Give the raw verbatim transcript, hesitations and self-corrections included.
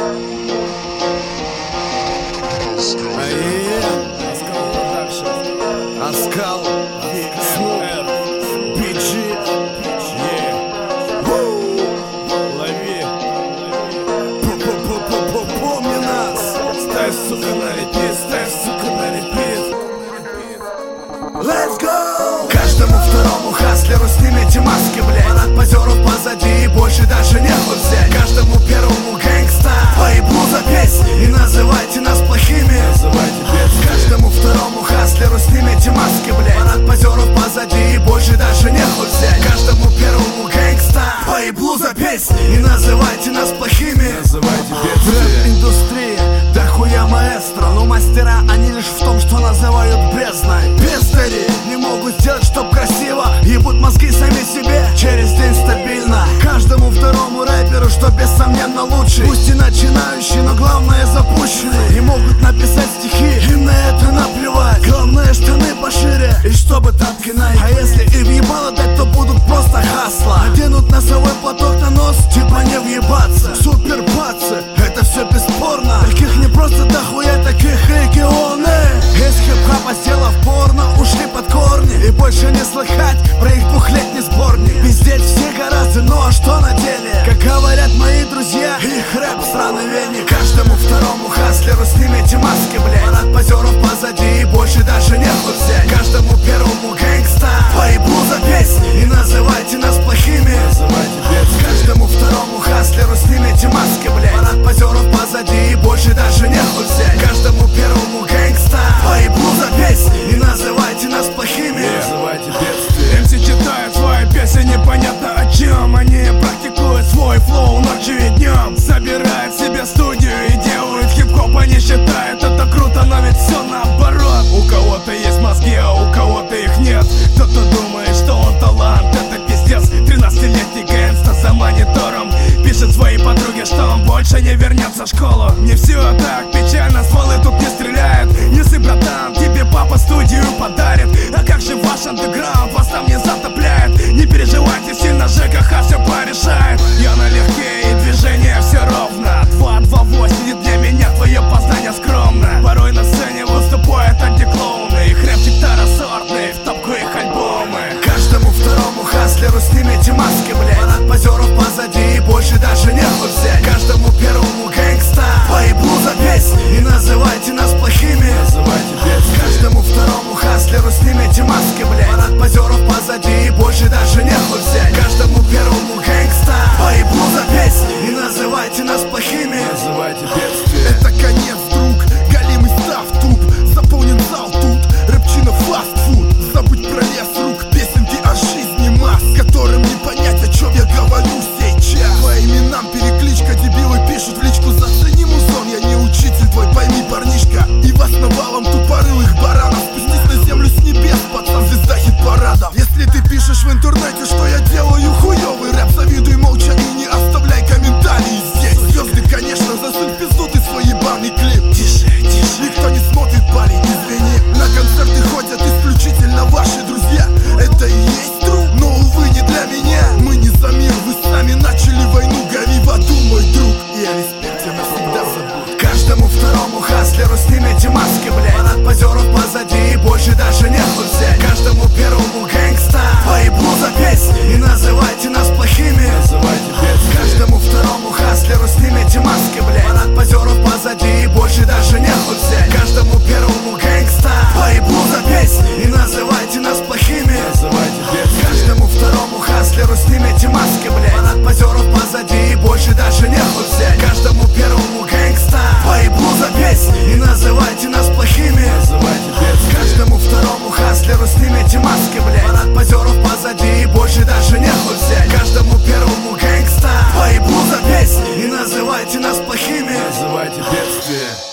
Аскал, Снуп, би джи, лови, помни нас. Ставь, сука, на репит, ставь, сука, на репит. Let's go! Каждому второму хаслеру снимите маски, блядь. Парад позеров позади и больше даже нехуй взять. Каждому первому гэнгста поебу за песни и называйте нас плохими. Называйте песни. Каждому второму хаслеру снимите маски, блядь. Парад позеров позади и больше даже нехуй взять. Каждому первому гэнгста поебу за песни и называйте нас плохими. Называйте песни. Рэп-индустрия, да хуя маэстро. Но мастера они лишь в том, что называют бездной. Бездари не могут сделать, чтоб красиво. Ебут мозги сами себе, через день стабильно. Каждому второму рэперу, что бессомненно лучший. Пусть и начинающий, но главное запущенный. И могут написать стихи, им на это наплевать. Главное штаны пошире, и чтобы тапки найти. А если и въебало дать, то будут просто хасла. Оденут носовой платок на нос, типа не въебаться. Супер пацы, это все бесспорно. Таких не просто дохуя, таких регионы. Из хип-хопа сделав порно, ушли под корни. И больше не слыхать про их двухлетний сборник. Пиздеть все гораздо, ну а что на деле? Как говорят мои друзья, их рэп сраный веник. Каждому второму хаслеру снимите маски, блядь. Парад позеров позади и больше даже нехуй взять. Каждому первому гэнгста поебу за песни и называйте нас плохими. Называйте песни. Каждому второму хаслеру снимите маски, блядь. Парад позеров позади и больше даже нехуй взять. Каждому первому гэнгста поебу за песни и называйте нас плохими. Называйте песни. эм си читают свои песни непонятно о чем. Они практикуют свой флоу ночью и днем. Собирают себе студию и делают хип-хоп. Они считают это круто, но ведь все наоборот. У кого-то есть мозги, а у кого-то их нет. Кто-то думает, что он талант, это пиздец. Тринадцатилетний гэнгста за монитором пишет своей подруге, что он больше не вернется в школу. Не все так печально, стволы тут не стреляют. Если, братан, тебе папа студию подарит. А как же ваш андеграунд, вас там не затопляет? Не переживайте сильно, ЖКХ все порешает. Я налегке и движение все ровно. Два, два, восемь, для меня твое познание скромно. Порой на сцене выступают антиклоуны. Их рэпчик второсортный, в топку их альбомы. Каждому второму хаслеру снимите маски, блядь. Парад позеров позади и больше даже нехуй взять. Каждому первому гэнгста поебу за песни и называйте нас плохими. Называйте песни. Каждому второму хаслеру снимите маски, блядь. Парад позеров позади и больше даже нехуй взять. Каждому первому гэнгста поебу за песни и называйте нас плохими. Называйте песни. Это конец, друг, галимый став туп. Заполнен зал тут, рэпчина фастфуд. Забудь про лес рук, песенки о жизни масс, которым не понять, о чем я говорю сейчас. По именам перекличка, дебилы пишут в личку. Зацени музон, я не учитель твой, пойми, парнишка. И вас навалом тупорылых баранов. Спустись на землю с небес, пацан, звезда хит-парадов. Если ты пишешь в интернете, что я делаю хуёвый рэп, завидуй молча и не оставляй комментарии здесь. Звезды, конечно, засунь в пизду ты свой ебаный клип. Тише, тише. Никто не смотрит, парень, извини. На концерты ходят исключительно ваши друзья. Это и есть true, но, увы, не для меня. Мы не за мир, вы сами начали войну. Гори в аду, мой друг, и о респекте навсегда забудь. Каждому второму хаслеру снимите маски, блядь. Парад позеров позади и больше даже нехуй взять. Каждому первому гэнгста поебу за песни и называйте нас плохими. Называйте песни. Каждому второму хаслеру снимите маски, блядь. Парад позеров позади и больше даже нехуй взять. Каждому первому гэнгста поебу за песни и называйте нас плохими. Называйте песни. Каждому второму хаслеру снимите маски, блядь. Парад позеров позади и больше даже нехуй взять. Каждому первому гэнгста поебу за песни и называйте нас плохими. Называйте песни. Каждому второму хаслеру снимите маски, блядь. Парад позеров позади и больше даже нехуй взять. Каждому первому гэнгста поебу за песни и называйте нас плохими. Называйте песни.